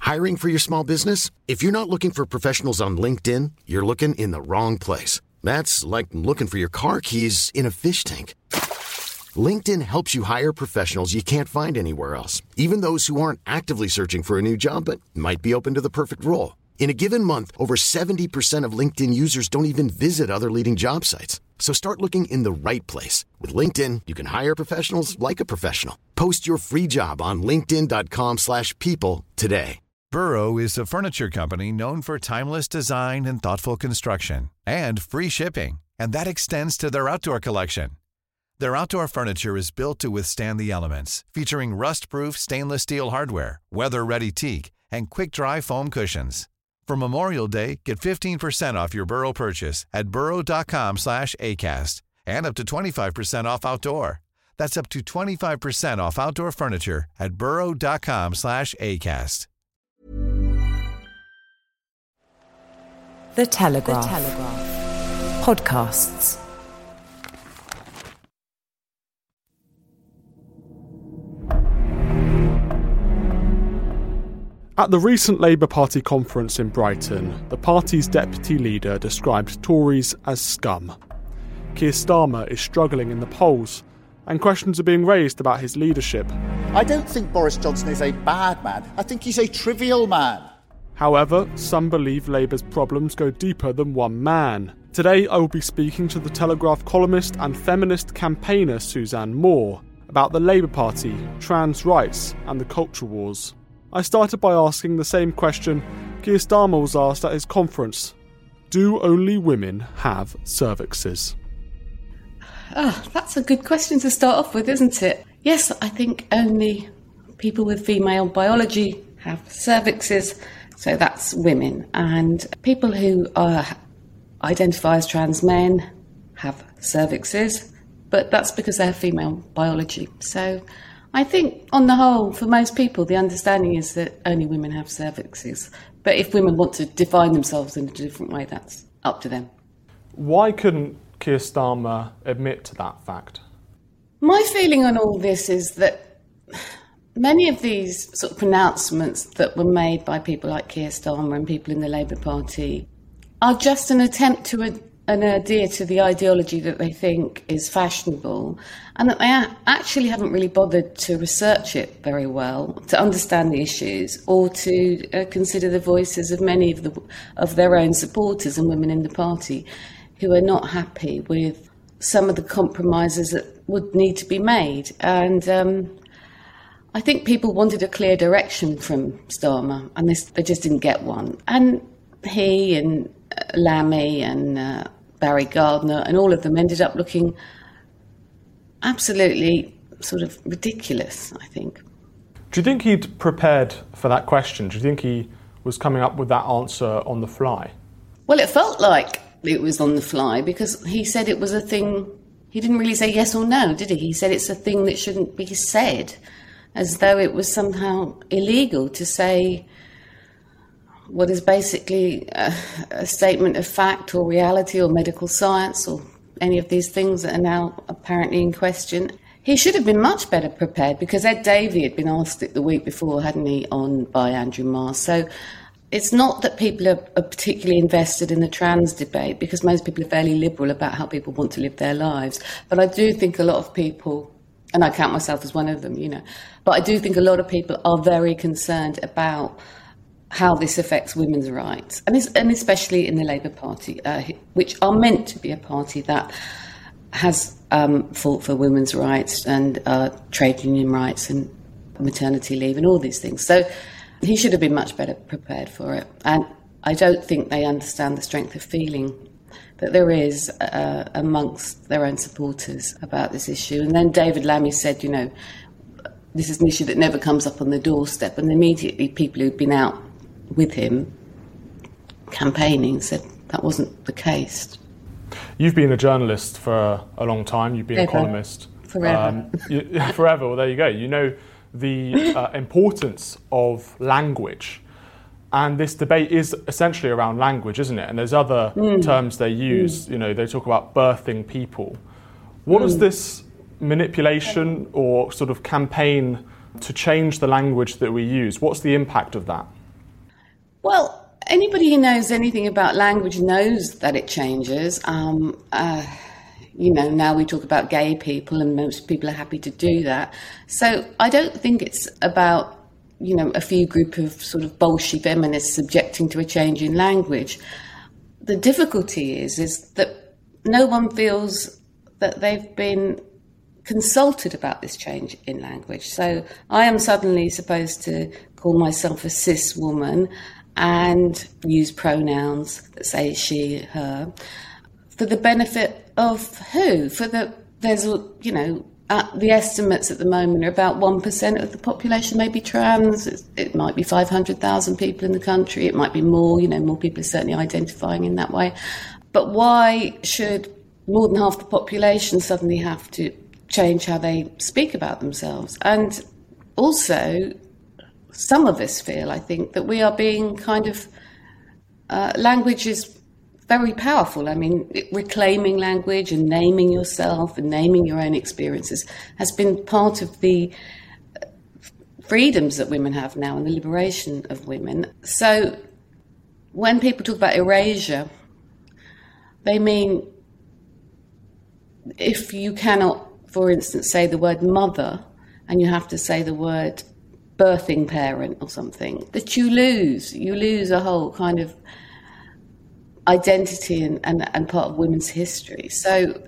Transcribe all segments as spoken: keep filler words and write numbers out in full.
Hiring for your small business? If you're not looking for professionals on LinkedIn, you're looking in the wrong place. That's like looking for your car keys in a fish tank. LinkedIn helps you hire professionals you can't find anywhere else, even those who aren't actively searching for a new job but might be open to the perfect role. In a given month, over seventy percent of LinkedIn users don't even visit other leading job sites. So start looking in the right place. With LinkedIn, you can hire professionals like a professional. Post your free job on linkedin.com slash people today. Burrow is a furniture company known for timeless design and thoughtful construction and free shipping, and that extends to their outdoor collection. Their outdoor furniture is built to withstand the elements, featuring rust-proof stainless steel hardware, weather-ready teak, and quick-dry foam cushions. For Memorial Day, get fifteen percent off your Burrow purchase at burrow.com slash ACAST and up to twenty-five percent off outdoor. That's up to twenty-five percent off outdoor furniture at burrow.com slash ACAST. The Telegraph. The Telegraph. Podcasts. At the recent Labour Party conference in Brighton, the party's deputy leader described Tories as scum. Keir Starmer is struggling in the polls, and questions are being raised about his leadership. I don't think Boris Johnson is a bad man. I think he's a trivial man. However, some believe Labour's problems go deeper than one man. Today, I will be speaking to the Telegraph columnist and feminist campaigner Suzanne Moore about the Labour Party, trans rights, and the culture wars. I started by asking the same question Keir Starmer was asked at his conference. Do only women have cervixes? Oh, that's a good question to start off with, isn't it? Yes, I think only people with female biology have cervixes, so that's women. And people who are, identify as trans men have cervixes, but that's because they have female biology. So I think, on the whole, for most people, the understanding is that only women have cervixes. But if women want to define themselves in a different way, that's up to them. Why couldn't Keir Starmer admit to that fact? My feeling on all this is that many of these sort of pronouncements that were made by people like Keir Starmer and people in the Labour Party are just an attempt to ad- an adhere to the ideology that they think is fashionable, and that they a- actually haven't really bothered to research it very well, to understand the issues, or to uh, consider the voices of many of the of their own supporters and women in the party who are not happy with some of the compromises that would need to be made. And um, I think people wanted a clear direction from Starmer, and this, they just didn't get one. And he and uh, Lammy and uh, Barry Gardner and all of them ended up looking absolutely sort of ridiculous, I think. Do you think he'd prepared for that question? Do you think he was coming up with that answer on the fly? Well, it felt like it was on the fly because he said it was a thing. He didn't really say yes or no, did he? He said it's a thing that shouldn't be said, as though it was somehow illegal to say what is basically a, a statement of fact or reality or medical science or any of these things that are now apparently in question. He should have been much better prepared because Ed Davey had been asked it the week before, hadn't he, on by Andrew Marr. So it's not that people are, are particularly invested in the trans debate because most people are fairly liberal about how people want to live their lives. But I do think a lot of people, and I count myself as one of them, you know, but I do think a lot of people are very concerned about how this affects women's rights, and, and especially in the Labour Party, uh, which are meant to be a party that has um, fought for women's rights and uh, trade union rights and maternity leave and all these things. So he should have been much better prepared for it. And I don't think they understand the strength of feeling that there is uh, amongst their own supporters about this issue. And then David Lammy said, you know, this is an issue that never comes up on the doorstep. And immediately people who'd been out with him campaigning said that wasn't the case. You've been a journalist for a long time. You've been Ever. a columnist. Forever. Um, you, forever. Well, there you go. You know the uh, importance of language. And this debate is essentially around language, isn't it? And there's other mm. terms they use. Mm. You know, they talk about birthing people. What mm. is this manipulation or sort of campaign to change the language that we use? What's the impact of that? Well, anybody who knows anything about language knows that it changes. Um, uh, you know, now we talk about gay people, and most people are happy to do that. So I don't think it's about, you know, a few group of sort of bolshy feminists subjecting to a change in language. The difficulty is, is that no one feels that they've been consulted about this change in language. So I am suddenly supposed to call myself a cis woman and use pronouns that say she, her, for the benefit of who? For the, there's, you know, uh, the estimates at the moment are about one percent of the population may be trans. It, it might be five hundred thousand people in the country. It might be more, you know, more people are certainly identifying in that way. But why should more than half the population suddenly have to change how they speak about themselves? And also, some of us feel, I think, that we are being kind of, uh, language is very powerful. I mean, reclaiming language and naming yourself and naming your own experiences has been part of the freedoms that women have now and the liberation of women. So when people talk about erasure, they mean if you cannot, for instance, say the word mother and you have to say the word birthing parent or something, that you lose. You lose a whole kind of identity and, and, and part of women's history. So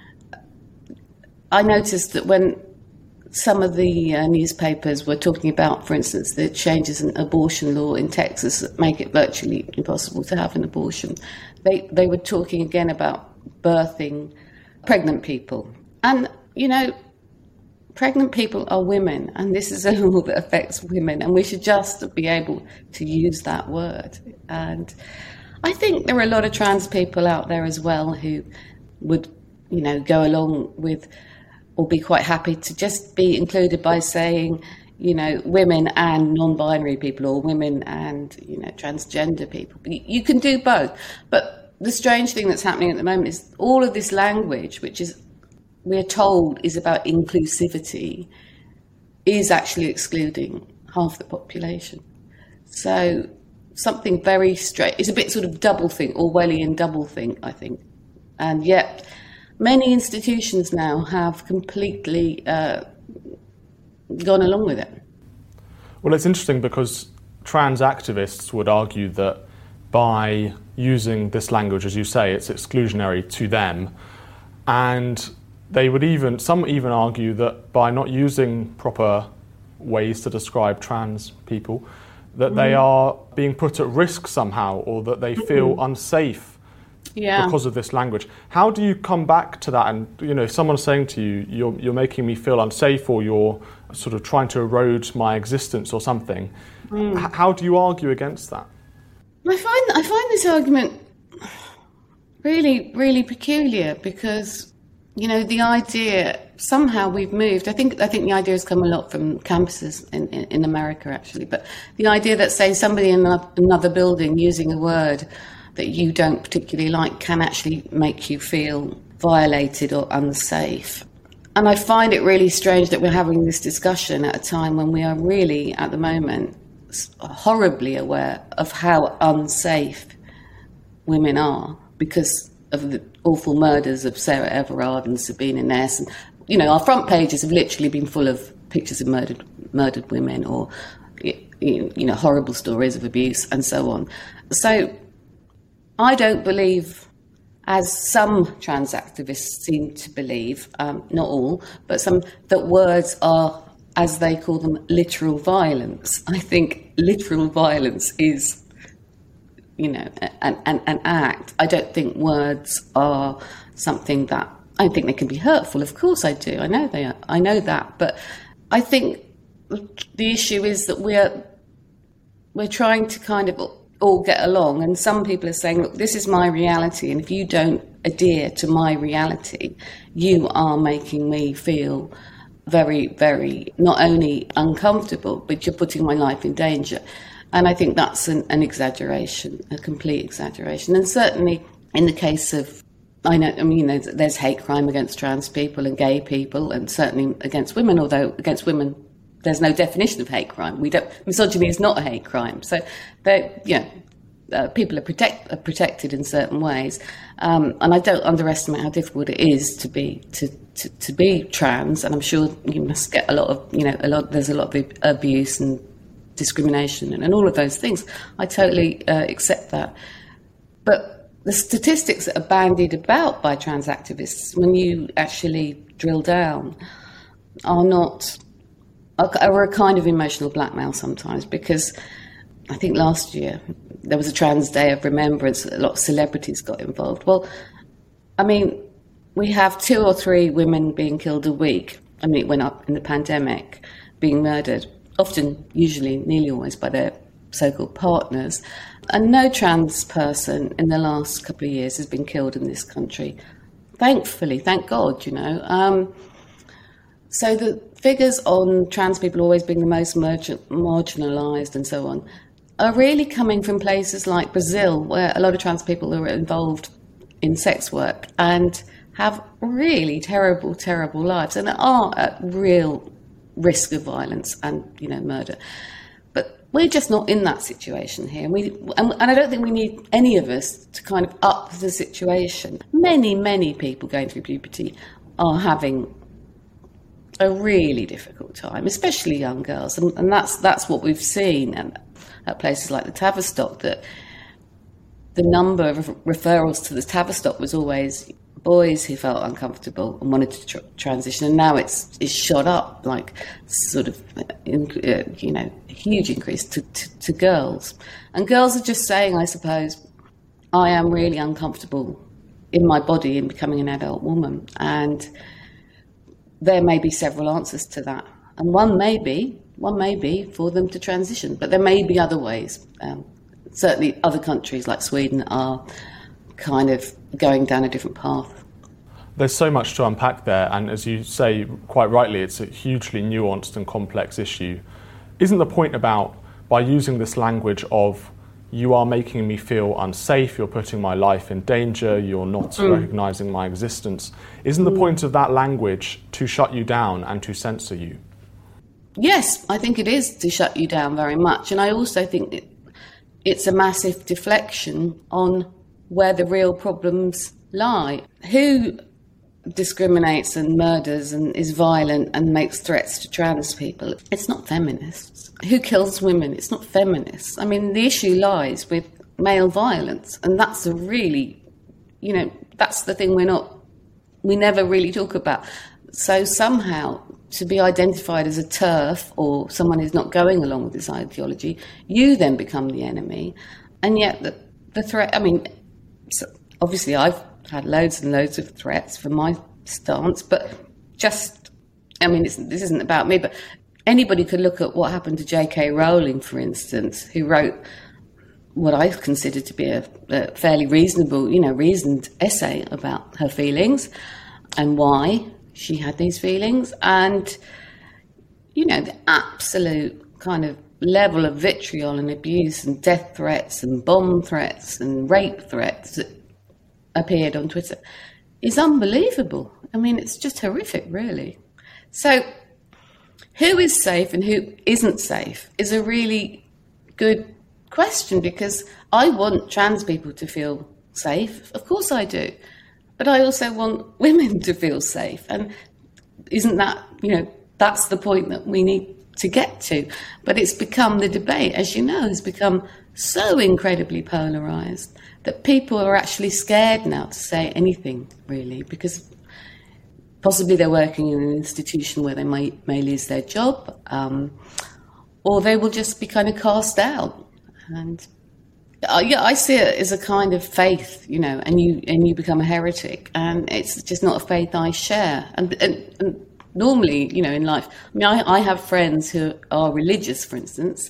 I noticed that when some of the uh, newspapers were talking about, for instance, the changes in abortion law in Texas that make it virtually impossible to have an abortion, they, they were talking again about birthing pregnant people. And, you know, pregnant people are women, and this is a law that affects women, and we should just be able to use that word. And I think there are a lot of trans people out there as well who would, you know, go along with or be quite happy to just be included by saying, you know, women and non-binary people, or women and, you know, transgender people. You can do both. But the strange thing that's happening at the moment is all of this language, which is, we're told, is about inclusivity, is actually excluding half the population. So something very straight, it's a bit sort of doublethink, Orwellian doublethink, I think. And yet many institutions now have completely uh, gone along with it. Well, it's interesting because trans activists would argue that by using this language, as you say, it's exclusionary to them. And they would even, some even argue that by not using proper ways to describe trans people, that mm. they are being put at risk somehow, or that they feel mm-hmm. unsafe yeah. because of this language. How do you come back to that? And, you know, if someone's saying to you, you're, you're making me feel unsafe, or you're sort of trying to erode my existence or something, mm. h- how do you argue against that? I find I find this argument really, really peculiar because, you know, the idea, somehow we've moved. I think I think the idea has come a lot from campuses in, in, in America, actually. But the idea that, say, somebody in another building using a word that you don't particularly like can actually make you feel violated or unsafe. And I find it really strange that we're having this discussion at a time when we are really, at the moment, horribly aware of how unsafe women are because of the awful murders of Sarah Everard and Sabina Ness. And, you know, our front pages have literally been full of pictures of murdered murdered women, or, you know, horrible stories of abuse and so on. So I don't believe, as some trans activists seem to believe, um, not all, but some, that words are, as they call them, literal violence. I think literal violence is, you know, an, an, an act. I don't think words are something that, I think they can be hurtful. Of course I do. I know they are. I know that. But I think the issue is that we're, we're trying to kind of all get along. And some people are saying, look, this is my reality. And if you don't adhere to my reality, you are making me feel very, very, not only uncomfortable, but you're putting my life in danger. And I think that's an, an exaggeration, a complete exaggeration. And certainly in the case of, I know, I mean, there's, there's hate crime against trans people and gay people, and certainly against women, although against women there's no definition of hate crime. We don't. Misogyny is not a hate crime. So, they, you know, uh, people are, protect, are protected in certain ways, um, and I don't underestimate how difficult it is to be to, to, to be trans. And I'm sure you must get a lot of, you know, a lot. There's a lot of abuse and discrimination and, and all of those things. I totally uh, accept that, but the statistics that are bandied about by trans activists, when you actually drill down, are not. Are a kind of emotional blackmail sometimes, because I think last year there was a Trans Day of Remembrance. A lot of celebrities got involved. Well, I mean, we have two or three women being killed a week. I mean, it went up in the pandemic, being murdered, often, usually, nearly always by their so-called partners. And no trans person in the last couple of years has been killed in this country. Thankfully, thank God, you know. Um, so the figures on trans people always being the most margin- marginalised and so on are really coming from places like Brazil, where a lot of trans people are involved in sex work and have really terrible, terrible lives and are at real risk of violence and, you know, murder. But we're just not in that situation here. And, we, and, and I don't think we need any of us to kind of up the situation. Many, many people going through puberty are having a really difficult time, especially young girls. And, and that's that's what we've seen at, at places like the Tavistock, that the number of referrals to the Tavistock was always boys who felt uncomfortable and wanted to tr- transition, and now it's it's shot up like sort of, in, uh, you know, a huge increase to, to, to girls. And girls are just saying, I suppose, I am really uncomfortable in my body in becoming an adult woman, and there may be several answers to that, and one may be one may be for them to transition, but there may be other ways. Um, certainly, other countries like Sweden are kind of going down a different path. There's so much to unpack there, and as you say quite rightly, it's a hugely nuanced and complex issue. Isn't the point about, by using this language of, you are making me feel unsafe, you're putting my life in danger, you're not mm. recognising my existence, isn't the point of that language to shut you down and to censor you? Yes, I think it is to shut you down very much, and I also think it, it's a massive deflection on where the real problems lie. Who discriminates and murders and is violent and makes threats to trans people? It's not feminists. Who kills women? It's not feminists. I mean, the issue lies with male violence, and that's a really, you know, that's the thing we're not, we never really talk about. So somehow, to be identified as a TERF or someone who's not going along with this ideology, you then become the enemy. And yet the, the threat, I mean, so obviously I've had loads and loads of threats for my stance, but just, I mean, it's, this isn't about me, but anybody could look at what happened to J K Rowling, for instance, who wrote what I consider to be a, a fairly reasonable, you know, reasoned essay about her feelings and why she had these feelings. And, you know, the absolute kind of level of vitriol and abuse and death threats and bomb threats and rape threats that appeared on Twitter is unbelievable. I mean, it's just horrific, really. So who is safe and who isn't safe is a really good question, because I want trans people to feel safe. Of course I do. But I also want women to feel safe. And isn't that, you know, that's the point that we need to get to. But it's become, the debate, as you know, has become so incredibly polarised that people are actually scared now to say anything, really, because possibly they're working in an institution where they may, may lose their job, um, or they will just be kind of cast out. And uh, yeah, I see it as a kind of faith, you know, and you and you become a heretic, and it's just not a faith I share. And, and, and normally, you know, in life, I mean, I, I have friends who are religious, for instance.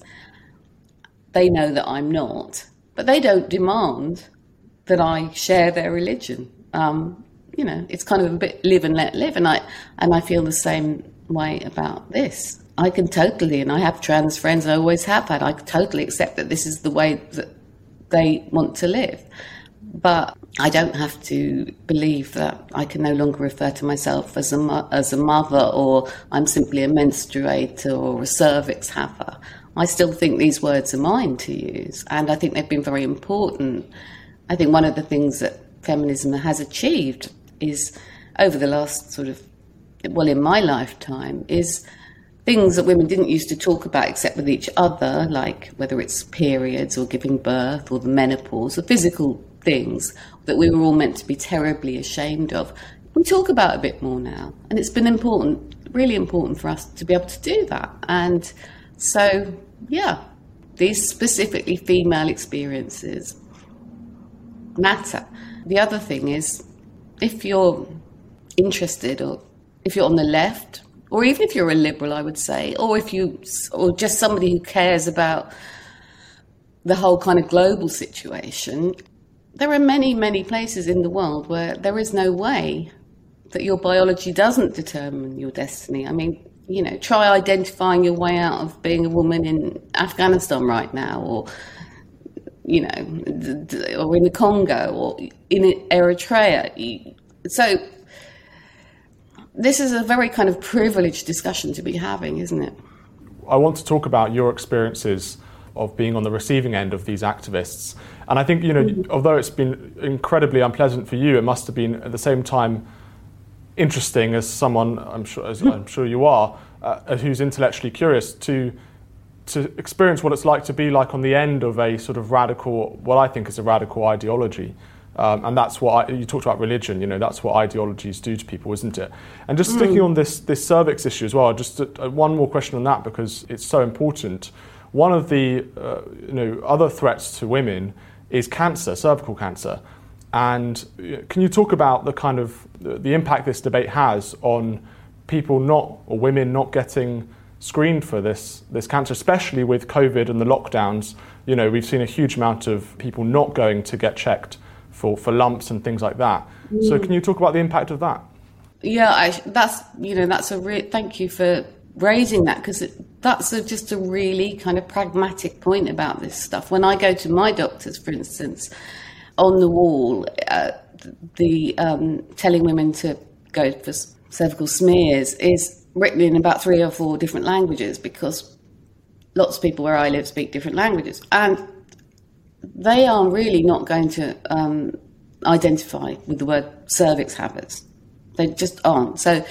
They know that I'm not, but they don't demand that I share their religion. Um, you know, it's kind of a bit live and let live, and I and I feel the same way about this. I can totally, and I have trans friends, I always have had, I totally accept that this is the way that they want to live. But I don't have to believe that I can no longer refer to myself as a, mo- as a mother, or I'm simply a menstruator or a cervix haver. I still think these words are mine to use, and I think they've been very important. I think one of the things that feminism has achieved is, over the last sort of, well, in my lifetime, is things that women didn't used to talk about except with each other, like whether it's periods or giving birth or the menopause, or physical things that we were all meant to be terribly ashamed of. We talk about a bit more now, and it's been important, really important for us to be able to do that. And so, yeah, these specifically female experiences matter. The other thing is, if you're interested, or if you're on the left, or even if you're a liberal, I would say, or if you, or just somebody who cares about the whole kind of global situation, there are many, many places in the world where there is no way that your biology doesn't determine your destiny. I mean, you know, try identifying your way out of being a woman in Afghanistan right now, or, you know, or in the Congo, or in Eritrea. So this is a very kind of privileged discussion to be having, isn't it? I want to talk about your experiences of being on the receiving end of these activists. And I think, you know, mm-hmm. although it's been incredibly unpleasant for you, it must have been at the same time interesting as someone, I'm sure, as I'm sure you are, uh, who's intellectually curious, to to experience what it's like to be like on the end of a sort of radical, what I think is a radical ideology. Um, and that's what I, you talked about religion, you know, that's what ideologies do to people, isn't it? And just mm. sticking on this this cervix issue as well, just uh, one more question on that, because it's so important. One of the uh, you know other threats to women is cancer, cervical cancer. And can you talk about the kind of the impact this debate has on people not, or women not getting screened for this this cancer, especially with COVID and the lockdowns? You know, we've seen a huge amount of people not going to get checked for, for lumps and things like that. Mm. So can you talk about the impact of that? Yeah, I, that's, you know, that's a re- thank you for raising that, because that's a, just a really kind of pragmatic point about this stuff. When I go to my doctors, for instance, on the wall, uh, the um, telling women to go for cervical smears is written in about three or four different languages, because lots of people where I live speak different languages, and they are really not going to um, identify with the word cervix havers. They just aren't. So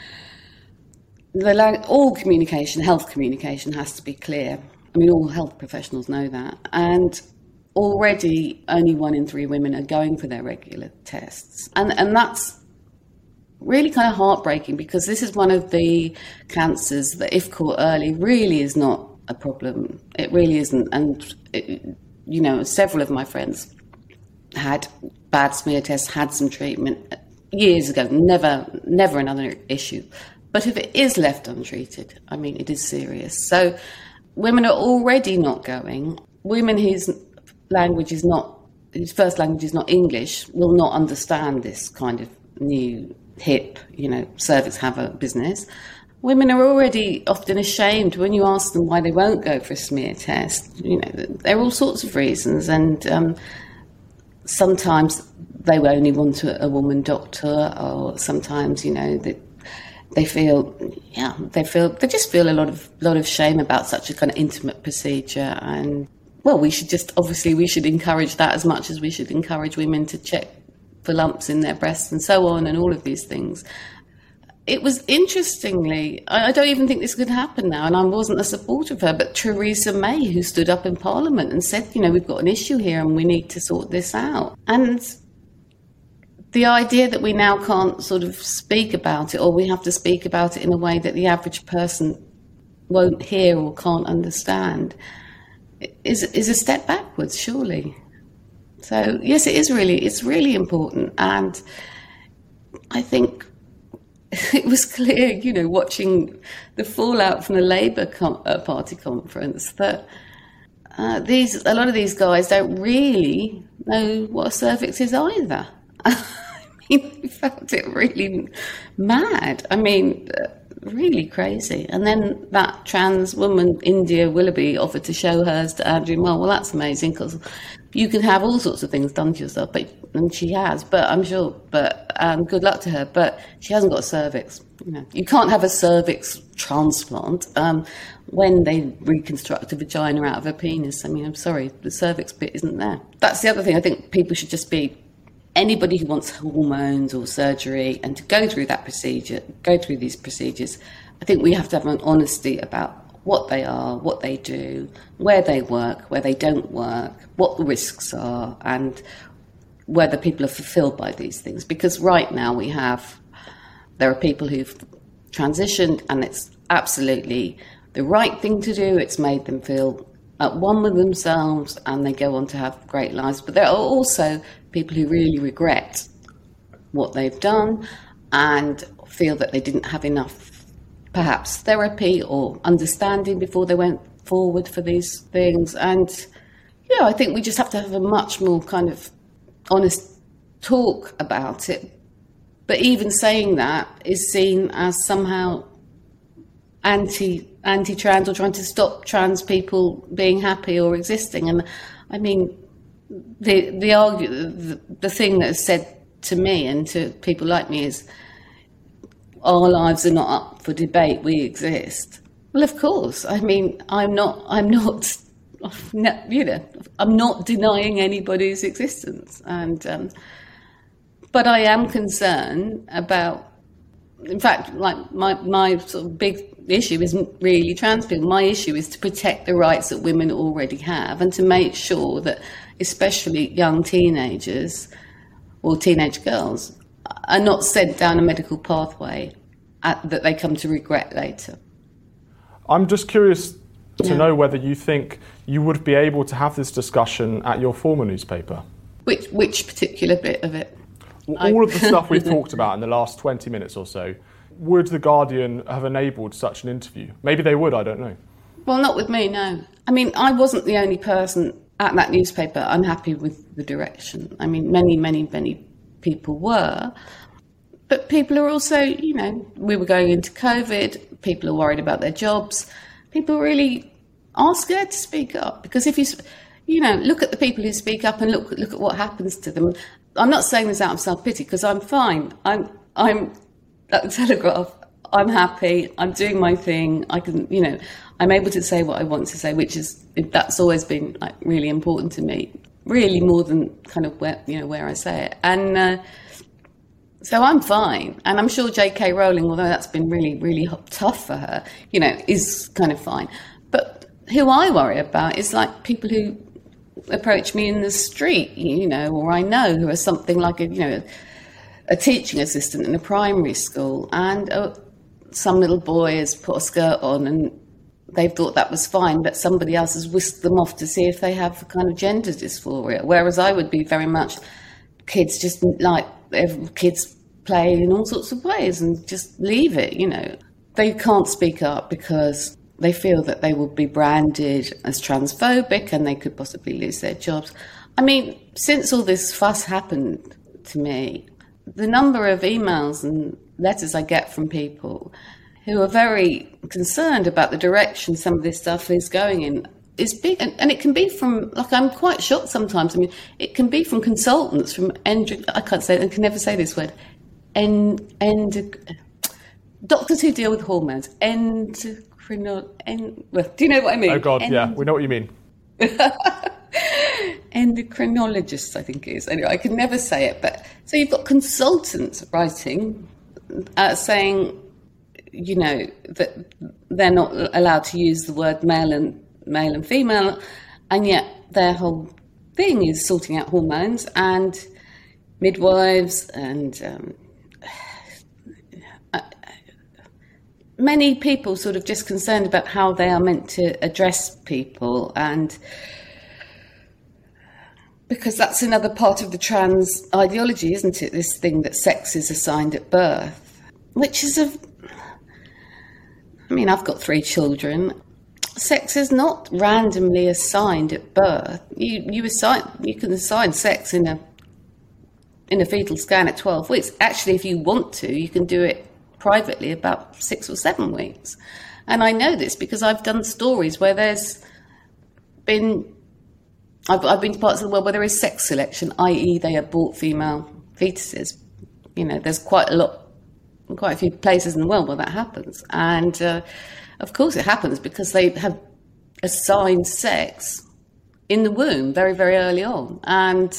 the lang- all communication, health communication, has to be clear. I mean, all health professionals know that. And already only one in three women are going for their regular tests. And and that's really kind of heartbreaking, because this is one of the cancers that, if caught early, really is not a problem. It really isn't. And, it, you know, several of my friends had bad smear tests, had some treatment years ago, never, never another issue. But if it is left untreated, I mean, it is serious. So women are already not going. Women whose language is not, whose first language is not English, will not understand this kind of new, hip, you know, cervix haver business. Women are already often ashamed when you ask them why they won't go for a smear test. You know, there are all sorts of reasons, and um, sometimes they only want a, a woman doctor, or sometimes, you know, that they feel, yeah, they feel, they just feel a lot of lot of shame about such a kind of intimate procedure. And well, we should just, obviously, we should encourage that as much as we should encourage women to check for lumps in their breasts and so on, and all of these things. It was, interestingly, I, I don't even think this could happen now, and I wasn't a supporter of her, but Theresa May, who stood up in Parliament and said, you know, we've got an issue here and we need to sort this out. And the idea that we now can't sort of speak about it, or we have to speak about it in a way that the average person won't hear or can't understand, is is a step backwards, surely. So yes, it is really, it's really important. And I think it was clear, you know, watching the fallout from the Labour com- uh, Party conference, that uh, these a lot of these guys don't really know what a cervix is either. I mean, they felt it really mad. I mean, uh, really crazy. And then that trans woman, India Willoughby, offered to show hers to Andrew Marr. Well, that's amazing, because you can have all sorts of things done to yourself, but and she has. But I'm sure. But um, good luck to her. But she hasn't got a cervix. You know, you can't have a cervix transplant um, when they reconstruct a vagina out of a penis. I mean, I'm sorry, the cervix bit isn't there. That's the other thing. I think people should just be. Anybody who wants hormones or surgery and to go through that procedure, go through these procedures, I think we have to have an honesty about what they are, what they do, where they work, where they don't work, what the risks are, and whether people are fulfilled by these things. Because right now we have, there are people who've transitioned and it's absolutely the right thing to do. It's made them feel at one with themselves and they go on to have great lives. But there are also people who really regret what they've done and feel that they didn't have enough, perhaps, therapy or understanding before they went forward for these things. And, yeah, I think we just have to have a much more kind of honest talk about it. But even saying that is seen as somehow anti, anti-trans or trying to stop trans people being happy or existing. And, I mean, the the, argue, the the thing that is said to me and to people like me is, our lives are not up for debate, we exist. Well, of course. I mean, I'm not, I'm not, you know, I'm not denying anybody's existence. And, um, but I am concerned about, in fact, like my, my sort of big issue isn't really trans people. My issue is to protect the rights that women already have and to make sure that especially young teenagers or teenage girls are not sent down a medical pathway at, that they come to regret later. I'm just curious to yeah. know whether you think you would be able to have this discussion at your former newspaper. Which which particular bit of it? All I... of the stuff we've talked about in the last twenty minutes or so, would The Guardian have enabled such an interview? Maybe they would, I don't know. Well, not with me, no. I mean, I wasn't the only person at that newspaper unhappy with the direction. I mean, many, many, many people were. But people are also, you know, we were going into COVID, people are worried about their jobs. People really are scared to speak up because if you, you know, look at the people who speak up and look look at what happens to them. I'm not saying this out of self-pity because I'm fine. I'm I'm at the Telegraph. I'm happy. I'm doing my thing. I can, you know, I'm able to say what I want to say, which is that's always been like really important to me. Really more than kind of where you know where I say it. And uh, so I'm fine. And I'm sure J K Rowling, although that's been really really tough for her, you know, is kind of fine. But who I worry about is like people who approach me in the street, you know, or I know who are something like a, you know, a teaching assistant in a primary school, and uh, some little boy has put a skirt on and they've thought that was fine, but somebody else has whisked them off to see if they have kind of gender dysphoria. Whereas I would be very much, kids just like, kids play in all sorts of ways and just leave it, you know. They can't speak up because they feel that they will be branded as transphobic and they could possibly lose their jobs. I mean, since all this fuss happened to me, the number of emails and letters I get from people who are very concerned about the direction some of this stuff is going in is big. And, and it can be from, like, I'm quite shocked sometimes. I mean, it can be from consultants, from, endo, I can't say, I can never say this word, end, endo, doctors who deal with hormones, endocrino, end, well, do you know what I mean? Oh, God, End, yeah, we know what you mean. Endocrinologists, I think it is. Anyway, I can never say it, but so you've got consultants writing, uh, saying, you know, that they're not allowed to use the word male and male and female, and yet their whole thing is sorting out hormones, and midwives and um, uh, many people sort of just concerned about how they are meant to address people, and because that's another part of the trans ideology, isn't it? This thing that sex is assigned at birth, which is a... I mean, I've got three children. Sex is not randomly assigned at birth. You you assign you can assign sex in a in a fetal scan at twelve weeks. Actually, if you want to, you can do it privately about six or seven weeks. And I know this because I've done stories where there's been, I've, I've been to parts of the world where there is sex selection, that is they abort female fetuses. You know, there's quite a lot, quite a few places in the world where that happens. And uh, of course it happens because they have assigned sex in the womb very, very early on. And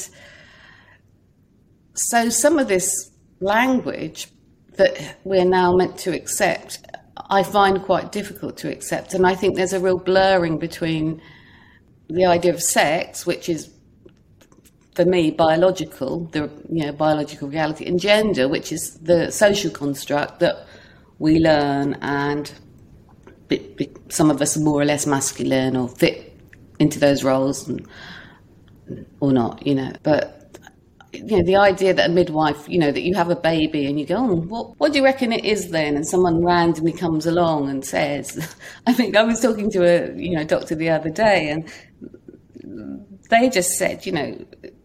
so some of this language that we're now meant to accept, I find quite difficult to accept. And I think there's a real blurring between the idea of sex, which is, for me, biological, the you know biological reality, and gender, which is the social construct that we learn, and be, be, some of us are more or less masculine or fit into those roles, and, or not, you know. But you know, the idea that a midwife, you know, that you have a baby and you go, oh, what, what do you reckon it is then? And someone randomly comes along and says, I think I was talking to a, you know, doctor the other day, and they just said, you know,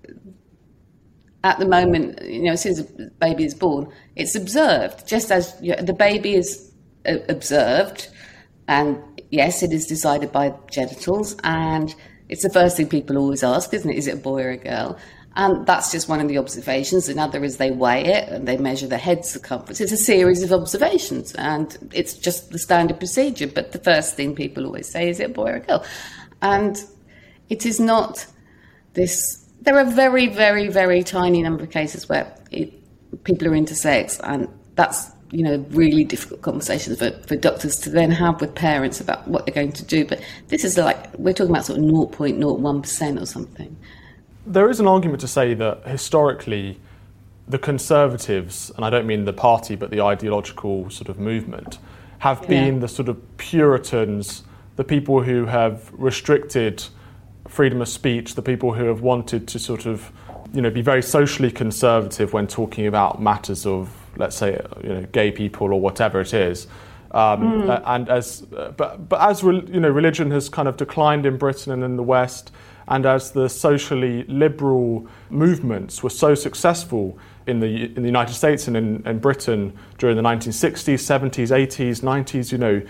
at the moment, you know, as soon as a baby is born, it's observed, just as you know, the baby is observed. And yes, it is decided by genitals. And it's the first thing people always ask, isn't it? Is it a boy or a girl? And that's just one of the observations. Another is they weigh it and they measure the head circumference. It's a series of observations, and it's just the standard procedure. But the first thing people always say is, it a boy or a girl? And it is not this. There are very, very, very tiny number of cases where it, people are intersex, and that's, you know, really difficult conversations for, for doctors to then have with parents about what they're going to do. But this is like, we're talking about sort of zero point zero one percent or something. There is an argument to say that historically the Conservatives, and I don't mean the party but the ideological sort of movement, have been yeah. the sort of Puritans, the people who have restricted freedom of speech, the people who have wanted to sort of, you know, be very socially conservative when talking about matters of, let's say, you know, gay people or whatever it is. Um, mm. And as, but but as re, you know, religion has kind of declined in Britain and in the West, and as the socially liberal movements were so successful in the in the United States and in, in Britain during the nineteen sixties, seventies, eighties, nineties, you know.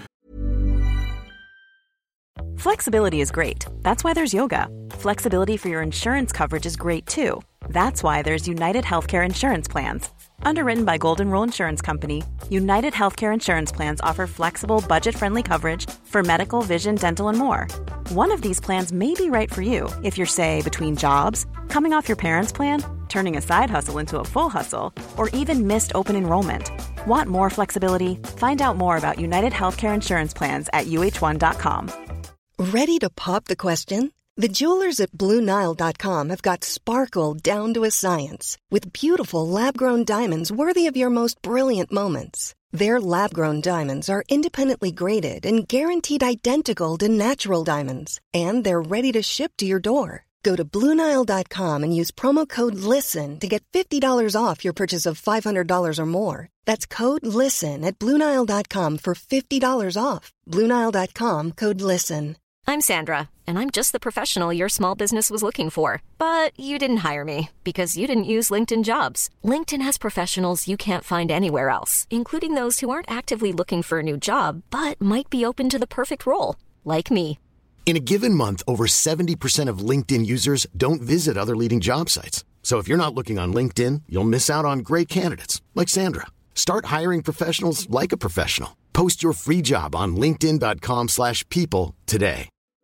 Flexibility is great. That's why there's yoga. Flexibility for your insurance coverage is great too. That's why there's United Healthcare Insurance Plans. Underwritten by Golden Rule Insurance Company, United Healthcare Insurance Plans offer flexible, budget-friendly coverage for medical, vision, dental, and more. One of these plans may be right for you if you're, say, between jobs, coming off your parents' plan, turning a side hustle into a full hustle, or even missed open enrollment. Want more flexibility? Find out more about United Healthcare Insurance Plans at U H one dot com. Ready to pop the question? The jewelers at Blue Nile dot com have got sparkle down to a science with beautiful lab-grown diamonds worthy of your most brilliant moments. Their lab-grown diamonds are independently graded and guaranteed identical to natural diamonds, and they're ready to ship to your door. Go to Blue Nile dot com and use promo code LISTEN to get fifty dollars off your purchase of five hundred dollars or more. That's code LISTEN at Blue Nile dot com for fifty dollars off. Blue Nile dot com, code LISTEN. I'm Sandra, and I'm just the professional your small business was looking for. But you didn't hire me because you didn't use LinkedIn Jobs. LinkedIn has professionals you can't find anywhere else, including those who aren't actively looking for a new job, but might be open to the perfect role, like me. In a given month, over seventy percent of LinkedIn users don't visit other leading job sites. So if you're not looking on LinkedIn, you'll miss out on great candidates like Sandra. Start hiring professionals like a professional. Post your free job on linkedin dot com slash people today.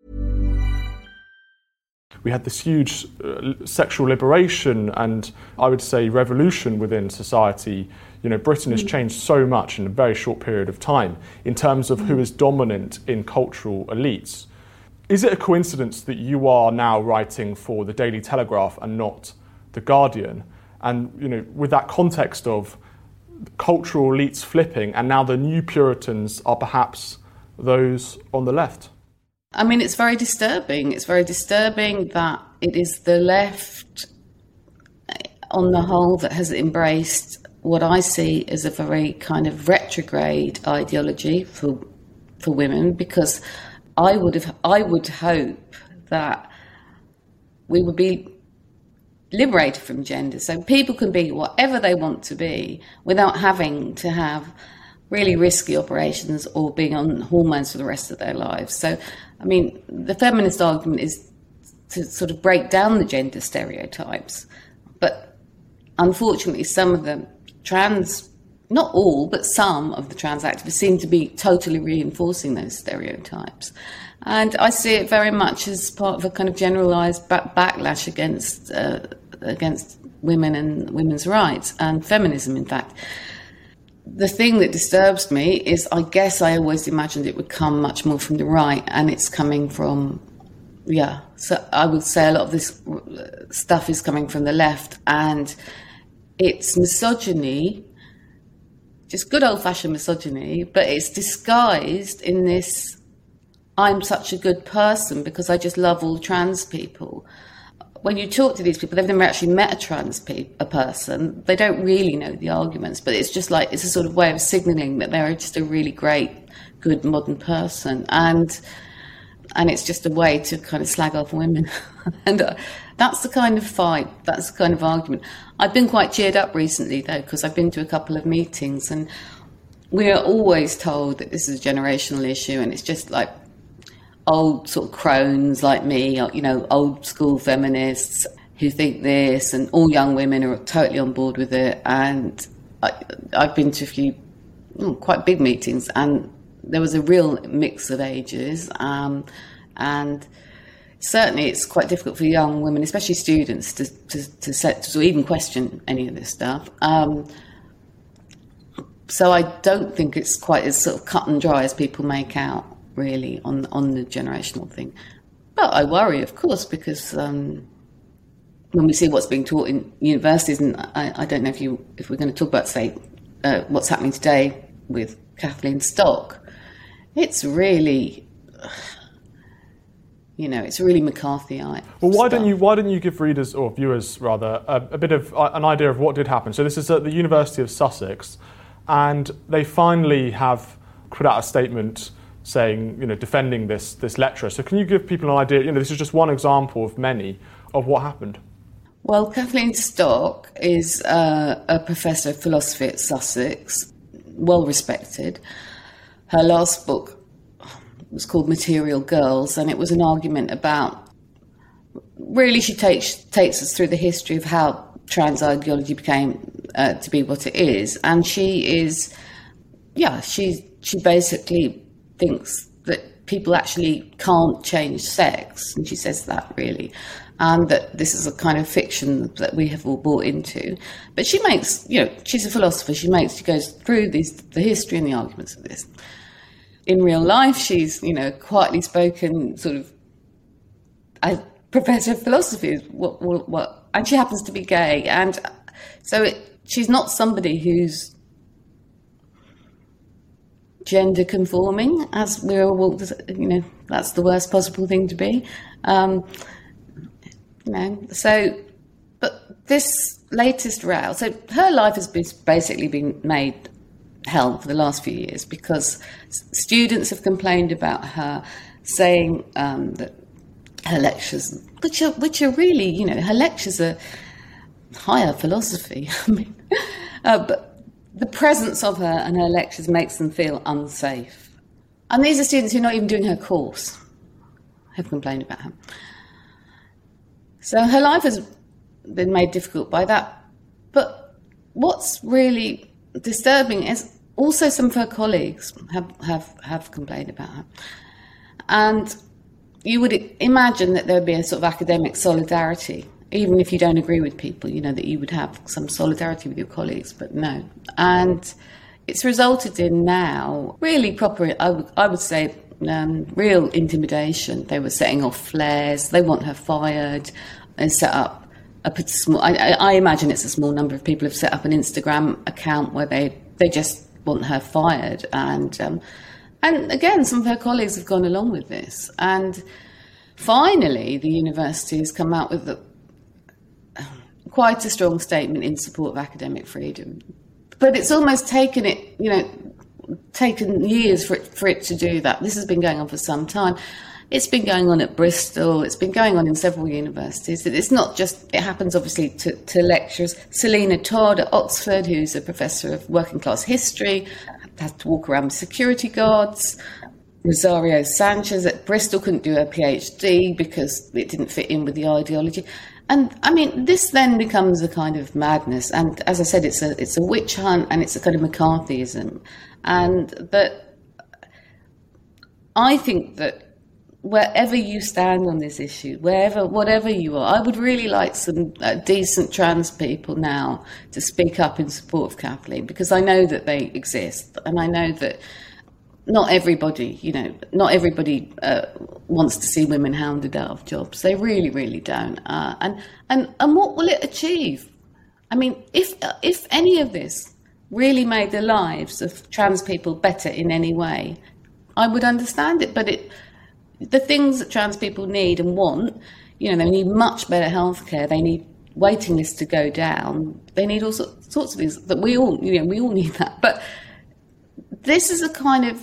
We had this huge uh, sexual liberation and, I would say, revolution within society. You know, Britain has changed so much in a very short period of time in terms of who is dominant in cultural elites. Is it a coincidence that you are now writing for the Daily Telegraph and not the Guardian? And, you know, with that context of cultural elites flipping, and now the new Puritans are perhaps those on the left? I mean, it's very disturbing. It's very disturbing that it is the left, on the whole, that has embraced what I see as a very kind of retrograde ideology for for women, because I would have, I would hope that we would be liberated from gender, so people can be whatever they want to be without having to have really risky operations or being on hormones for the rest of their lives. So, I mean, the feminist argument is to sort of break down the gender stereotypes. But unfortunately, some of the trans, not all, but some of the trans activists seem to be totally reinforcing those stereotypes. And I see it very much as part of a kind of generalised back- backlash against uh, against women and women's rights and feminism, in fact. The thing that disturbs me is I guess I always imagined it would come much more from the right, and it's coming from, yeah, so I would say a lot of this stuff is coming from the left, and it's misogyny, just good old-fashioned misogyny, but it's disguised in this, I'm such a good person because I just love all trans people. When you talk to these people, they've never actually met a trans pe- a person. They don't really know the arguments, but it's just like, it's a sort of way of signalling that they're just a really great, good, modern person. And and it's just a way to kind of slag off women. and uh, that's the kind of fight, that's the kind of argument. I've been quite cheered up recently, though, because I've been to a couple of meetings, and we're always told that this is a generational issue, and it's just like old sort of crones like me, you know, old school feminists who think this, and all young women are totally on board with it. And I, I've been to a few oh, quite big meetings, and there was a real mix of ages. Um, and certainly it's quite difficult for young women, especially students, to, to, to, set, to even question any of this stuff. Um, so I don't think it's quite as sort of cut and dry as people make out, really, on on the generational thing. But I worry, of course, because um, when we see what's being taught in universities, and I, I don't know if you if we're going to talk about, say, uh, what's happening today with Kathleen Stock, it's really, you know, it's really McCarthyite. Well, why stuff. don't you why don't you give readers, or viewers rather, a, a bit of uh, an idea of what did happen? So this is at the University of Sussex, and they finally have put out a statement saying, you know, defending this this lecturer. So can you give people an idea, you know, this is just one example of many, of what happened? Well, Kathleen Stock is uh, a professor of philosophy at Sussex, well respected. Her last book was called Material Girls, and it was an argument about, really she takes takes us through the history of how trans ideology became uh, to be what it is. And she is, yeah, she she basically thinks that people actually can't change sex, and she says that, really, and that this is a kind of fiction that we have all bought into. But she makes, you know, she's a philosopher, she makes, she goes through these, the history and the arguments of this. In real life, she's, you know, quietly spoken, sort of, a professor of philosophy, what, what, what, and she happens to be gay, and so it, she's not somebody who's gender conforming, as we're all, you know, that's the worst possible thing to be. Um, you know, so, but this latest row, so her life has been basically been made hell for the last few years because students have complained about her, saying um, that her lectures, which are, which are really, you know, her lectures are higher philosophy. I mean, uh, but the presence of her and her lectures makes them feel unsafe. And these are students who are not even doing her course, have complained about her. So her life has been made difficult by that. But what's really disturbing is also some of her colleagues have, have, have complained about her. And you would imagine that there would be a sort of academic solidarity, even if you don't agree with people, you know, that you would have some solidarity with your colleagues, but no. And it's resulted in now really proper, I would, I would say, um, real intimidation. They were setting off flares, they want her fired, and set up a small, I, I imagine it's a small number of people have set up an Instagram account where they, they just want her fired. And, um, and again, some of her colleagues have gone along with this. And finally, the university has come out with the, quite a strong statement in support of academic freedom. But it's almost taken it, you know, taken years for it, for it to do that. This has been going on for some time. It's been going on at Bristol. It's been going on in several universities. It's not just, it happens obviously to, to lecturers. Selina Todd at Oxford, who's a professor of working class history, has to walk around with security guards. Rosario Sanchez at Bristol couldn't do her PhD because it didn't fit in with the ideology. And I mean, this then becomes a kind of madness. And as I said, it's a it's a witch hunt, and it's a kind of McCarthyism. And that I think that wherever you stand on this issue, wherever, whatever you are, I would really like some uh, decent trans people now to speak up in support of Kathleen, because I know that they exist, and I know that not everybody, you know, not everybody uh, wants to see women hounded out of jobs. They really, really don't. Uh, and and and what will it achieve? I mean, if if any of this really made the lives of trans people better in any way, I would understand it. But it, the things that trans people need and want, you know, they need much better healthcare. They need waiting lists to go down. They need all sorts, sorts of things that we all, you know, we all need that. But this is a kind of,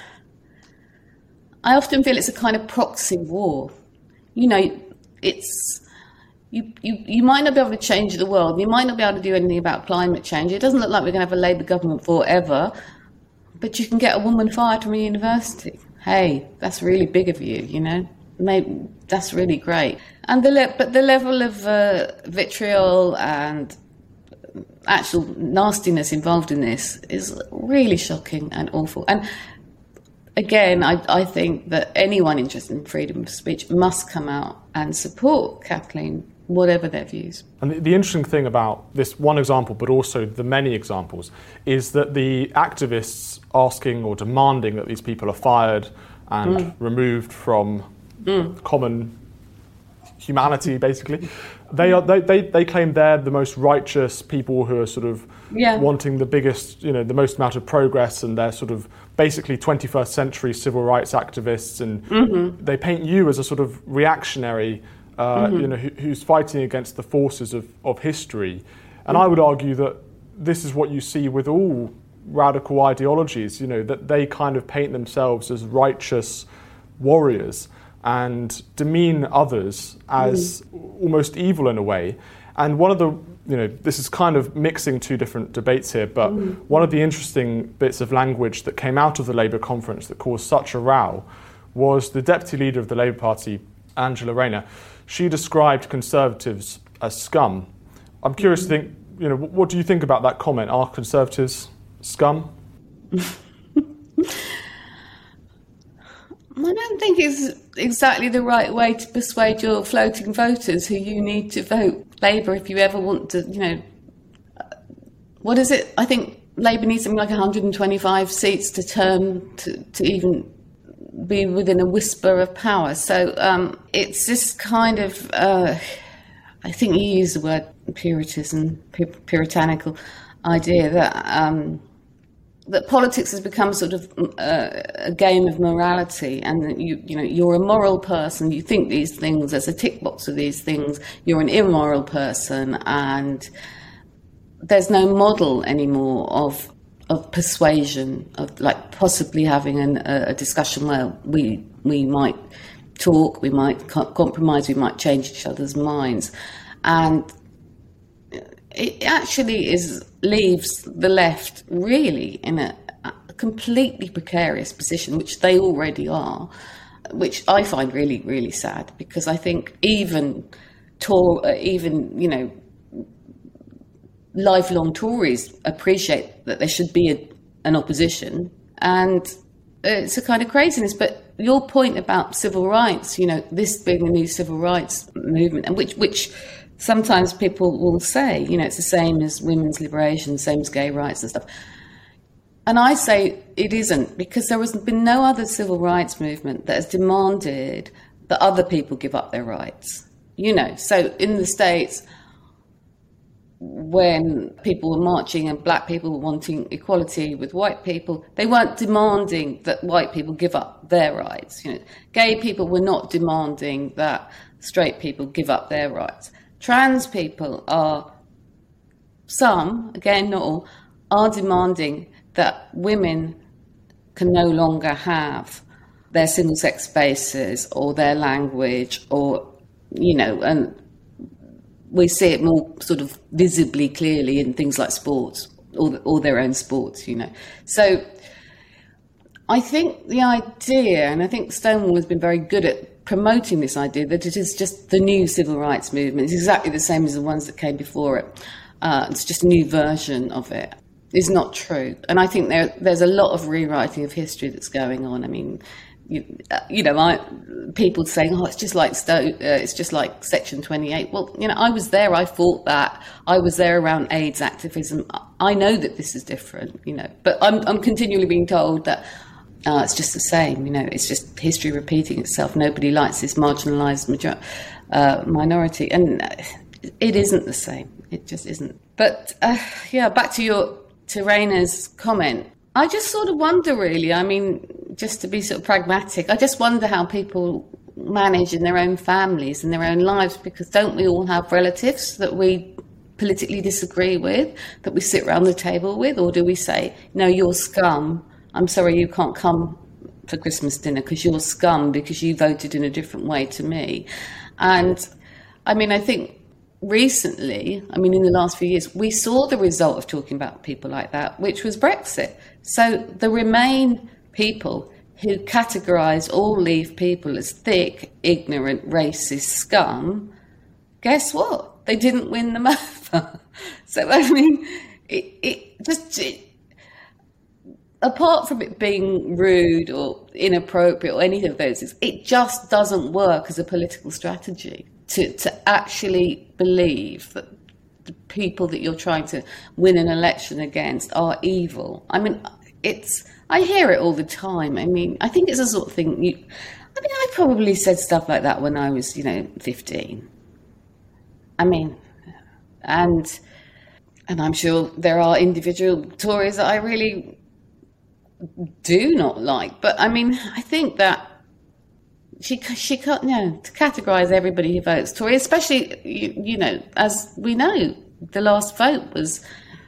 I often feel it's a kind of proxy war. You know, it's, you, you, you might not be able to change the world. You might not be able to do anything about climate change. It doesn't look like we're going to have a Labour government forever, but you can get a woman fired from a university. Hey, that's really big of you, you know. Maybe that's really great. And the le- but the level of uh, vitriol and actual nastiness involved in this is really shocking and awful. And again, I, I think that anyone interested in freedom of speech must come out and support Kathleen, whatever their views. And the, the interesting thing about this one example, but also the many examples, is that the activists asking or demanding that these people are fired and mm. removed from mm. common humanity, basically, they are they, they, they claim they're the most righteous people who are sort of yeah. wanting the biggest, you know, the most amount of progress, and they're sort of basically twenty-first century civil rights activists, and mm-hmm. they paint you as a sort of reactionary, uh, mm-hmm. you know, who, who's fighting against the forces of, of history. And mm-hmm. I would argue that this is what you see with all radical ideologies, you know, that they kind of paint themselves as righteous warriors and demean others as mm. almost evil in a way. And one of the, you know, this is kind of mixing two different debates here, but mm. one of the interesting bits of language that came out of the Labour conference that caused such a row was the deputy leader of the Labour Party, Angela Rayner. She described Conservatives as scum. I'm curious mm. to think, you know, what do you think about that comment? Are Conservatives scum? I don't think it's exactly the right way to persuade your floating voters who you need to vote Labour if you ever want to, you know, what is it? I think Labour needs something like one hundred twenty-five seats to turn to, to even be within a whisper of power. So um, it's this kind of, uh, I think you use the word Puritanism, puritanical idea that um, that politics has become sort of uh, a game of morality, and that you you know you're a moral person, you think these things, there's a tick box of these things, you're an immoral person, and there's no model anymore of of persuasion, of like possibly having an, a, a discussion where we we might talk, we might co- compromise, we might change each other's minds, and it actually is leaves the left really in a, a completely precarious position, which they already are, which I find really, really sad, because I think even Tor, uh, even you know, lifelong Tories appreciate that there should be a, an opposition, and it's a kind of craziness. But your point about civil rights, you know, this being a new civil rights movement, and which which. Sometimes people will say, you know, it's the same as women's liberation, same as gay rights and stuff. And I say it isn't, because there has been no other civil rights movement that has demanded that other people give up their rights. You know, so in the States, when people were marching and black people were wanting equality with white people, they weren't demanding that white people give up their rights. You know, gay people were not demanding that straight people give up their rights. Trans people are, some, again not all, are demanding that women can no longer have their single-sex spaces or their language, or, you know, and we see it more sort of visibly clearly in things like sports, or, or their own sports, you know. So I think the idea, and I think Stonewall has been very good at promoting this idea, that it is just the new civil rights movement. It's exactly the same as the ones that came before it. Uh, it's just a new version of it. Is not true. And I think there there's a lot of rewriting of history that's going on. I mean, you, uh, you know, I, people saying, oh, it's just like Sto- uh, it's just like Section twenty-eight. Well, you know, I was there, I fought that. I was there around AIDS activism. I know that this is different, you know, but I'm, I'm continually being told that uh, it's just the same, you know, it's just history repeating itself. Nobody likes this marginalised major- uh, minority. And it isn't the same. It just isn't. But, uh, yeah, back to your... to Raina's comment, I just sort of wonder, really, I mean, just to be sort of pragmatic, I just wonder how people manage in their own families and their own lives, because don't we all have relatives that we politically disagree with, that we sit around the table with, or do we say, no, you're scum, I'm sorry you can't come for Christmas dinner because you're scum because you voted in a different way to me. And, I mean, I think recently, I mean, in the last few years, we saw the result of talking about people like that, which was Brexit. So the Remain people who categorise all Leave people as thick, ignorant, racist scum, guess what? They didn't win them over. So, I mean, it, it just... It, apart from it being rude or inappropriate or any of those things, it just doesn't work as a political strategy. To, to actually believe that the people that you're trying to win an election against are evil. I mean, it's, I hear it all the time. I mean, I think it's a sort of thing you, I mean, I probably said stuff like that when I was, you know, fifteen. I mean, and, and I'm sure there are individual Tories that I really do not like. But I mean, I think that She she can't, you know, to categorise everybody who votes Tory, especially, you, you know, as we know, the last vote was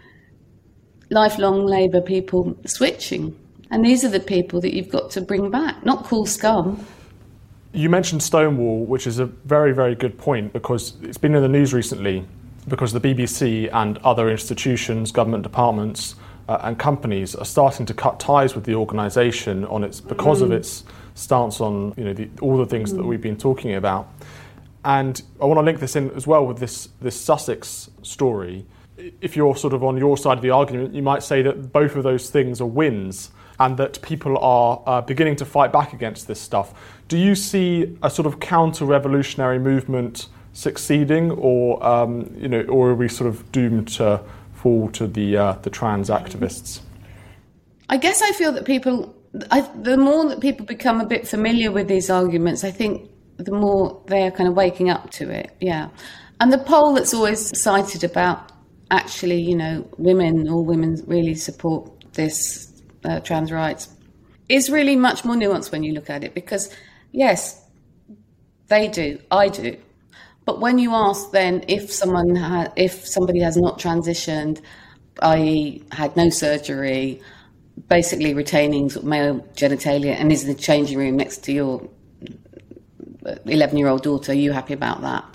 lifelong Labour people switching. And these are the people that you've got to bring back, not call scum. You mentioned Stonewall, which is a very, very good point, because it's been in the news recently because the B B C and other institutions, government departments uh, and companies are starting to cut ties with the organisation on its because mm. of its stance on, you know, the, all the things mm. that we've been talking about. And I want to link this in as well with this this Sussex story. If you're sort of on your side of the argument, you might say that both of those things are wins and that people are uh, beginning to fight back against this stuff. Do you see a sort of counter-revolutionary movement succeeding, or um, you know, or are we sort of doomed to fall to the uh, the trans activists? I guess I feel that people, I, the more that people become a bit familiar with these arguments, I think the more they're kind of waking up to it. Yeah, and the poll that's always cited about actually, you know, women or women really support this uh, trans rights is really much more nuanced when you look at it, because yes, they do, I do. But when you ask then if someone ha- if somebody has not transitioned, that is had no surgery, basically retaining sort of male genitalia, and is in the changing room next to your eleven-year-old daughter, are you happy about that?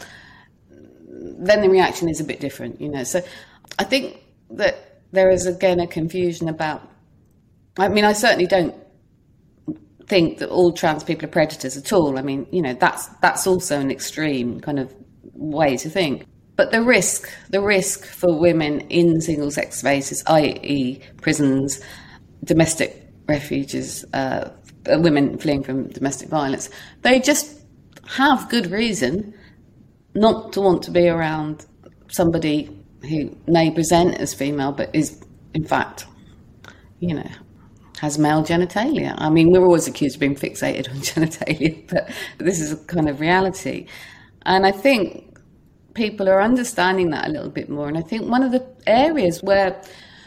Then the reaction is a bit different, you know. So I think that there is, again, a confusion about... I mean, I certainly don't think that all trans people are predators at all. I mean, you know, that's that's also an extreme kind of way to think. But the risk, the risk for women in single-sex spaces, that is prisons, domestic refuges, uh, women fleeing from domestic violence, they just have good reason not to want to be around somebody who may present as female but is, in fact, you know, has male genitalia. I mean, we're always accused of being fixated on genitalia, but this is a kind of reality. And I think people are understanding that a little bit more. And I think one of the areas where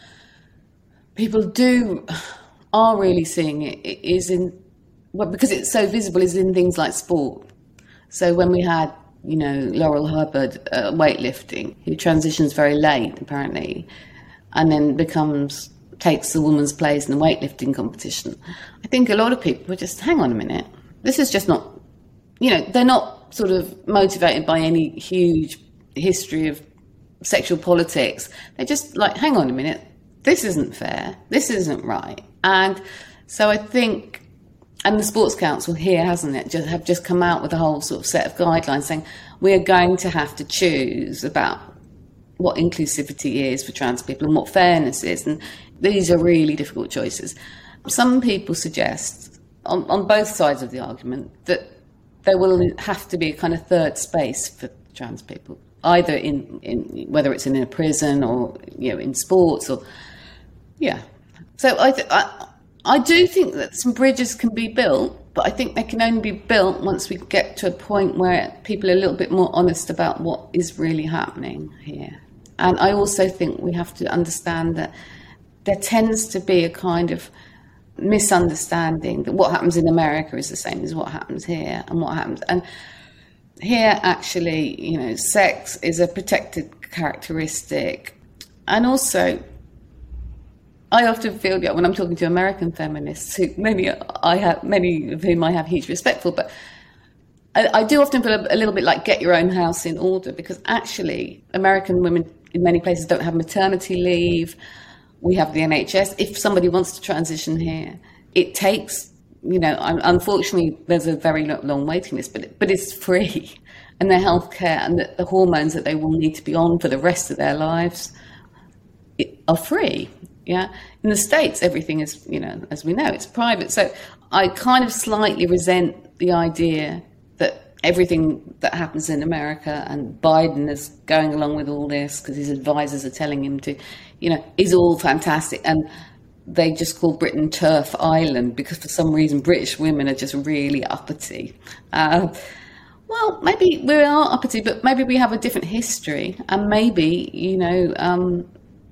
people do are really seeing it is in, well, because it's so visible, is in things like sport. So when we had, you know, Laurel Hubbard uh, weightlifting, who transitions very late, apparently, and then becomes... takes the woman's place in the weightlifting competition, I think a lot of people were just, hang on a minute, this is just not, you know, they're not sort of motivated by any huge history of sexual politics. They're just like, hang on a minute, this isn't fair, this isn't right. And So I think, and the Sports Council here, hasn't it, just have just come out with a whole sort of set of guidelines saying we are going to have to choose about what inclusivity is for trans people and what fairness is. And these are really difficult choices. Some people suggest, on, on both sides of the argument, that there will have to be a kind of third space for trans people, either in, in whether it's in a prison or, you know, in sports or, yeah. So I, th- I I do think that some bridges can be built, but I think they can only be built once we get to a point where people are a little bit more honest about what is really happening here. And I also think we have to understand that there tends to be a kind of misunderstanding that what happens in America is the same as what happens here, and what happens. And here, actually, you know, sex is a protected characteristic. And also, I often feel that when I'm talking to American feminists, who many I have, many of whom I have huge respect for, but I, I do often feel a, a little bit like get your own house in order, because actually American women in many places don't have maternity leave. We have the N H S. If somebody wants to transition here, it takes, you know, unfortunately there's a very long waiting list, but but it's free, and their healthcare and the, the hormones that they will need to be on for the rest of their lives are free. Yeah, in the States, everything is, you know, as we know, it's private. So I kind of slightly resent the idea that everything that happens in America, and Biden is going along with all this because his advisors are telling him to, you know, is all fantastic. And they just call Britain Turf Island because for some reason British women are just really uppity. Uh, well, maybe we are uppity, but maybe we have a different history, and maybe, you know, um,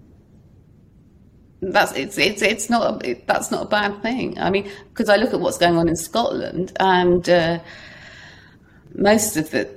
That's it's it's it's not a, it, that's not a bad thing. I mean, because I look at what's going on in Scotland, and uh, most of the,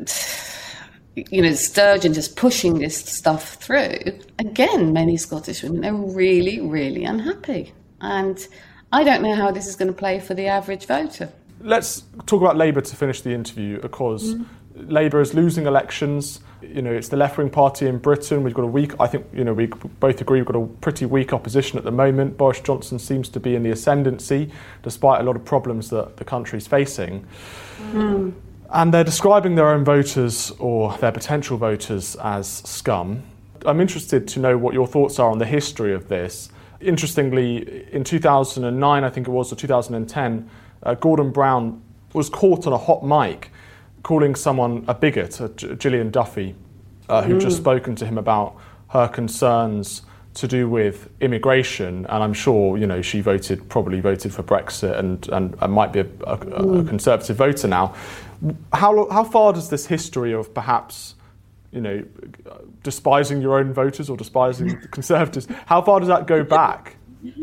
you know, Sturgeon just pushing this stuff through. Again, many Scottish women are really, really unhappy, and I don't know how this is going to play for the average voter. Let's talk about Labour to finish the interview, because mm. Labour is losing elections. You know, it's the left-wing party in Britain. We've got a weak, I think, you know, we both agree we've got a pretty weak opposition at the moment. Boris Johnson seems to be in the ascendancy, despite a lot of problems that the country's facing. Mm. And they're describing their own voters, or their potential voters, as scum. I'm interested to know what your thoughts are on the history of this. Interestingly, in two thousand nine, I think it was, or two thousand ten, uh, Gordon Brown was caught on a hot mic calling someone a bigot, uh, Gillian Duffy, uh, who'd mm. just spoken to him about her concerns to do with immigration. And I'm sure, you know, she voted, probably voted for Brexit, and, and, and might be a, a, mm. a Conservative voter now. How how far does this history of perhaps, you know, despising your own voters or despising the Conservatives, how far does that go back?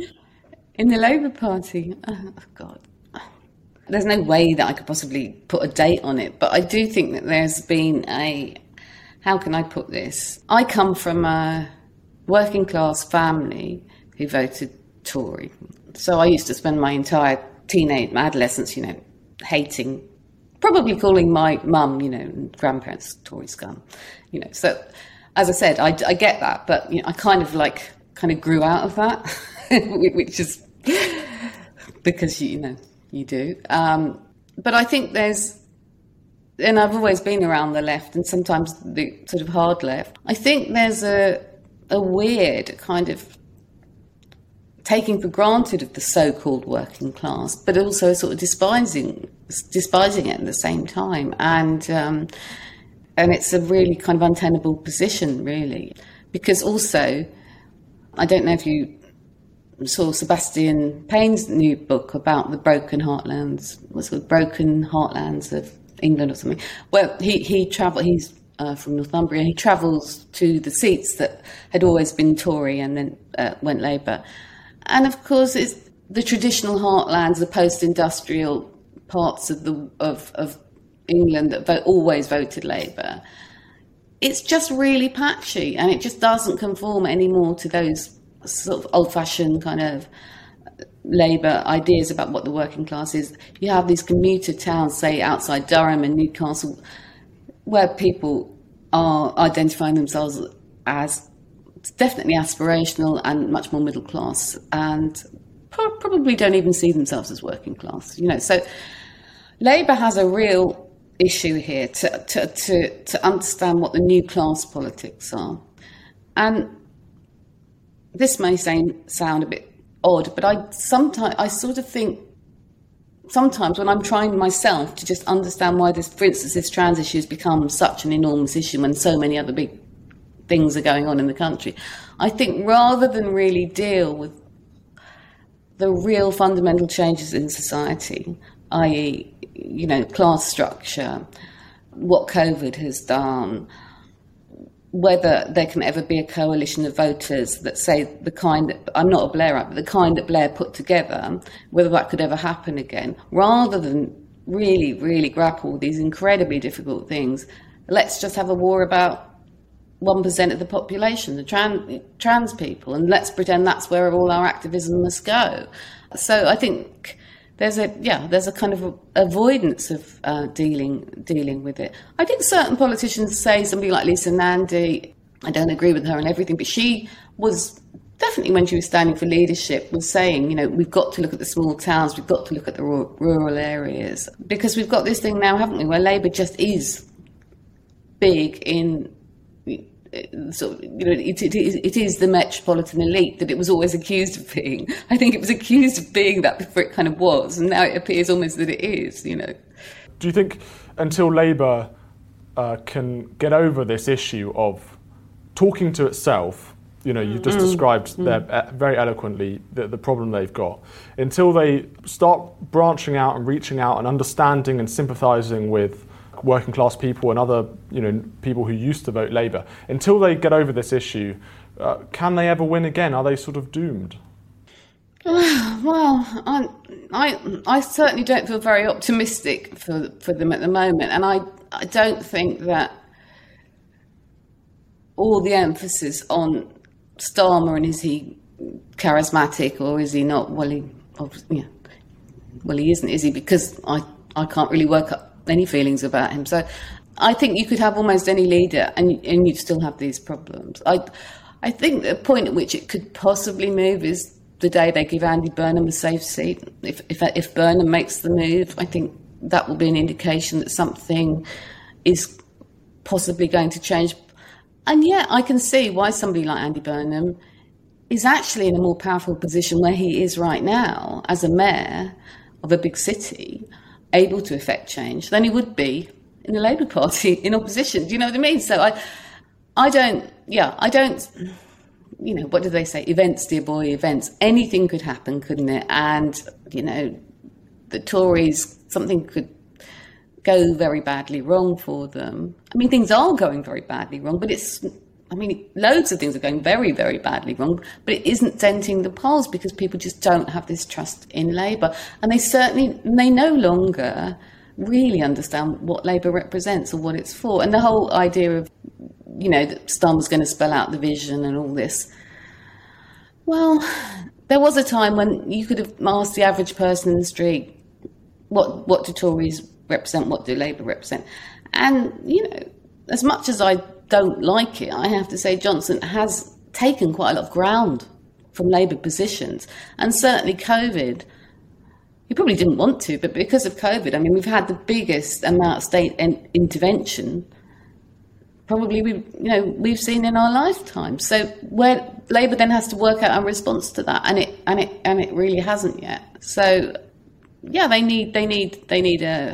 In the Labour Party? Oh, God. There's no way that I could possibly put a date on it, but I do think that there's been a, how can I put this? I come from a working class family who voted Tory. So I used to spend my entire teenage, my adolescence, you know, hating, probably calling my mum, you know, and grandparents Tory scum, you know. So, as I said, I, I get that, but, you know, I kind of like, kind of grew out of that, which is because, you know, you do. Um, but I think there's, and I've always been around the left and sometimes the sort of hard left. I think there's a a weird kind of taking for granted of the so-called working class, but also sort of despising despising it at the same time. And um, and it's a really kind of untenable position, really, because also, I don't know if you saw Sebastian Payne's new book about the broken heartlands, what's it called, broken heartlands of England or something. Well, he he travelled. He's uh, from Northumbria. He travels to the seats that had always been Tory and then uh, went Labour. And of course, it's the traditional heartlands, the post-industrial parts of the of of England that vote, always voted Labour. It's just really patchy, and it just doesn't conform anymore to those sort of old-fashioned kind of Labour ideas about what the working class is. You have these commuter towns, say outside Durham and Newcastle, where people are identifying themselves as definitely aspirational and much more middle class. And pro- probably don't even see themselves as working class. You know, so Labour has a real issue here to to to, to understand what the new class politics are, and this may sound sound a bit odd, but I sometimes I sort of think. Sometimes when I'm trying myself to just understand why this, for instance, this trans issue has become such an enormous issue when so many other big things are going on in the country, I think rather than really deal with the real fundamental changes in society, that is, you know, class structure, what COVID has done, whether there can ever be a coalition of voters that say the kind that, I'm not a Blairite, but the kind that Blair put together, whether that could ever happen again, rather than really, really grapple with these incredibly difficult things, let's just have a war about one percent of the population, the trans, trans people, and let's pretend that's where all our activism must go. So I think there's a yeah, there's a kind of avoidance of uh, dealing dealing with it. I think certain politicians say, somebody like Lisa Nandy, I don't agree with her and everything, but she was definitely, when she was standing for leadership, was saying, you know, we've got to look at the small towns, we've got to look at the rural, rural areas, because we've got this thing now, haven't we, where Labour just is big in. So, you know, it, it, it is the metropolitan elite that it was always accused of being. I think it was accused of being that before it kind of was, and now it appears almost that it is, you know. Do you think until Labour uh, can get over this issue of talking to itself, you know, you've just mm. described mm. there uh, very eloquently the, the problem they've got, until they start branching out and reaching out and understanding and sympathising with working class people and other, you know, people who used to vote Labour, until they get over this issue, uh, can they ever win again? Are they sort of doomed? Well, I, I, I certainly don't feel very optimistic for for them at the moment, and I, I don't think that all the emphasis on Starmer and is he charismatic or is he not? Well, he, yeah, well, he isn't, is he? Because I, I can't really work up any feelings about him. So I think you could have almost any leader and and you'd still have these problems. I I think the point at which it could possibly move is the day they give Andy Burnham a safe seat. If if if Burnham makes the move, I think that will be an indication that something is possibly going to change. And yet I can see why somebody like Andy Burnham is actually in a more powerful position where he is right now as a mayor of a big city, able to affect change, than he would be in the Labour Party in opposition. Do you know what I mean? So I, I don't, yeah, I don't, you know, what do they say? Events, dear boy, events. Anything could happen, couldn't it? And, you know, the Tories, something could go very badly wrong for them. I mean, things are going very badly wrong, but it's, I mean, loads of things are going very, very badly wrong, but it isn't denting the polls because people just don't have this trust in Labour. And they certainly, they no longer really understand what Labour represents or what it's for. And the whole idea of, you know, that Starmer's going to spell out the vision and all this. Well, there was a time when you could have asked the average person in the street, what, what do Tories represent, what do Labour represent? And, you know, as much as I don't like it, I have to say Johnson has taken quite a lot of ground from Labour positions. And certainly COVID, he probably didn't want to, but because of COVID, I mean, we've had the biggest amount of state in- intervention probably we, you know, we've seen in our lifetime. So where Labour then has to work out a response to that, and it and it and it really hasn't yet. So yeah, they need they need they need a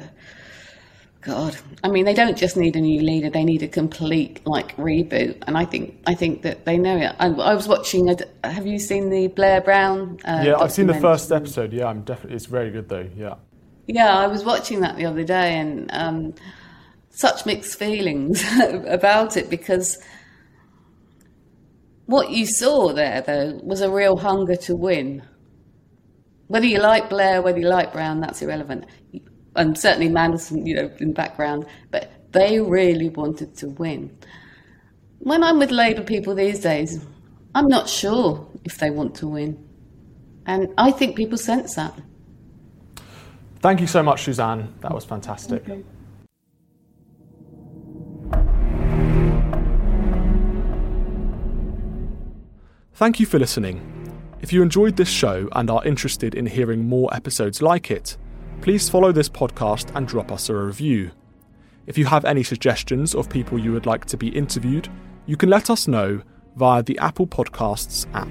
God. I mean, they don't just need a new leader; they need a complete like reboot. And I think I think that they know it. I, I was watching. A, have you seen the Blair Brown? Uh, yeah, I've seen the first episode. Yeah, I'm definitely. It's very good though. Yeah. Yeah, I was watching that the other day, and um, such mixed feelings about it, because what you saw there, though, was a real hunger to win. Whether you like Blair, whether you like Brown, that's irrelevant. And certainly Mandelson, you know, in the background, but they really wanted to win. When I'm with Labour people these days, I'm not sure if they want to win. And I think people sense that. Thank you so much, Suzanne. That was fantastic. Okay. Thank you for listening. If you enjoyed this show and are interested in hearing more episodes like it, please follow this podcast and drop us a review. If you have any suggestions of people you would like to be interviewed, you can let us know via the Apple Podcasts app.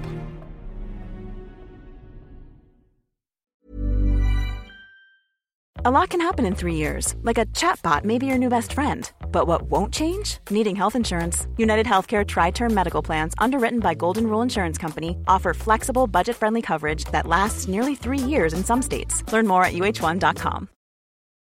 A lot can happen in three years, like a chatbot may be your new best friend. But what won't change? Needing health insurance. United Healthcare Tri-Term Medical Plans, underwritten by Golden Rule Insurance Company, offer flexible, budget-friendly coverage that lasts nearly three years in some states. Learn more at U H one dot com.